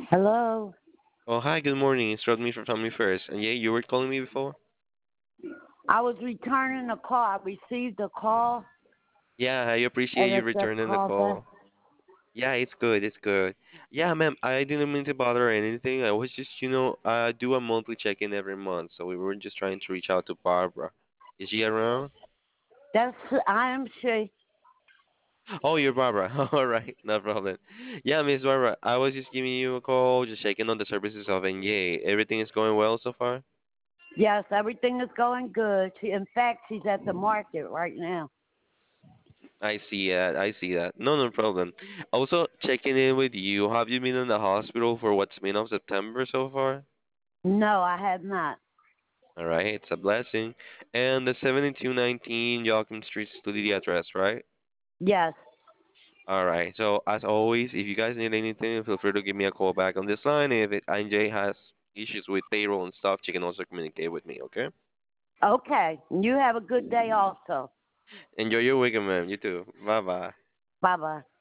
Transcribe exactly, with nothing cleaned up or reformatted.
Hello. Oh, hi, good morning. It's Rodney from Family First. And yeah, you were calling me before? I was returning a call. I received a call Yeah, I appreciate and you it said returning the call back. call. Yeah, it's good, it's good. Yeah, ma'am, I didn't mean to bother or anything. I was just, you know, I do a monthly check-in every month, so we were just trying to reach out to Barbara. Is she around? That's I am she. Oh, you're Barbara. All right, no problem. Yeah, Miss Barbara, I was just giving you a call, just checking on the services of N J. Everything is going well so far? Yes, everything is going good. She, in fact, she's at the market right now. I see that. I see that. No, no problem. Also, checking in with you. Have you been in the hospital for what's been of September so far? No, I have not. All right, it's a blessing. And the seventy-two nineteen Joachim Street is still the address, right? Yes. All right. So as always, if you guys need anything, feel free to give me a call back on this line. If it, N J has issues with payroll and stuff, she can also communicate with me. Okay. Okay. You have a good day also. Enjoy your weekend, man. You too. Bye bye. Bye bye.